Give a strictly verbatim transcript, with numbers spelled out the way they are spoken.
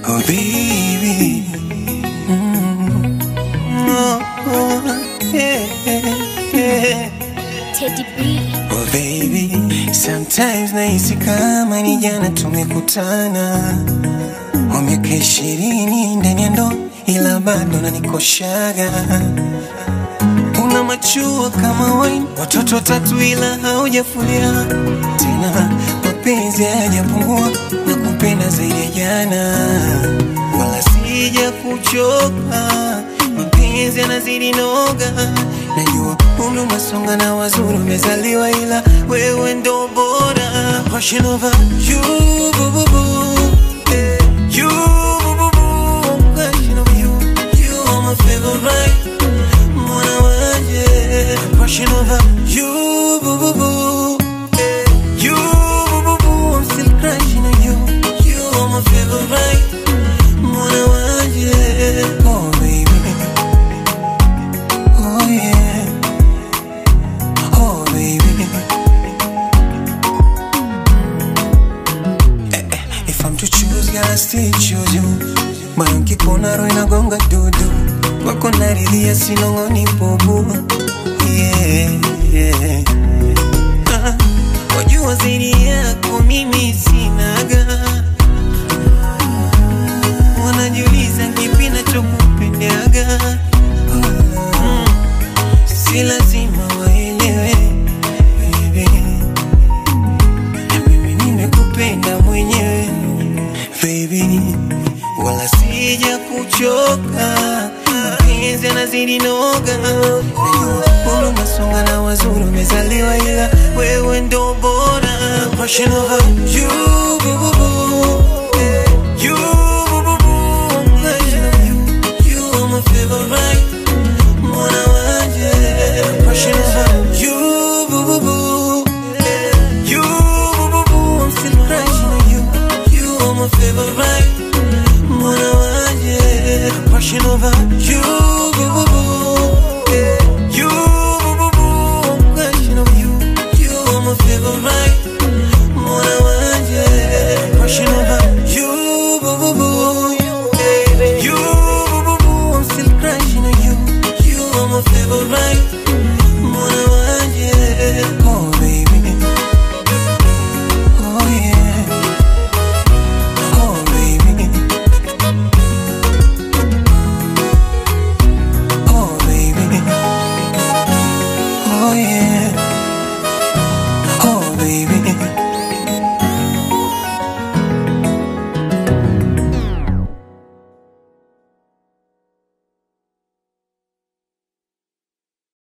Oh baby, mm. Oh, oh, yeah, yeah. Teddy B. Oh baby, sometimes nahisi kama ni jana tumekutana. Wa miaka ishirini ndani ya ndoa ila bado nanikoshaga. Una machua kama wine, watoto watatu ila haujafulia tena. Mapenzi hayajapungua na kupenda zaidi ya jana, wala sija kuchoka. Mapenzi yanazidi noga, najua umri unasonga na wazuri umezaliwa ila wewe ndo bora. Rushing over you, boo boo boo, hey. You, boo boo boo, I'm rushing over you. You are my favorite, mwana wanje. I'm rushing over you, boo boo boo, hey. You, boo boo boo, I'm still crushing on you. You are my favorite, mwana wanje. Oh baby, oh yeah, oh baby. Eh, eh, if I'm to choose, girl, I still choose you. Mayo nkikona roho inagonga dudu, wako naridhia sinong'oni bubu. Yeah, yeah. Ah, wajua zaidi yako mimi sinaga. Wanajiuliza kipi nachokupendaga. Mm, si lazima waelewe, baby. Mimi nimekupenda mwenyewe, baby. Wala sija kuchoka, mapenzi yanazidi noga. Najua unasonga na wazuri umezaliwa ila wewe ndo bora. Rushing over you, boo boo boo, hey. You, boo boo boo, I'm rushing over you. You are my favorite, mwana wanje. Rushing over you, boo boo boo, hey. You, boo boo boo, I'm still crushing on you. You are my favorite, mwana wanje. Rushing over you.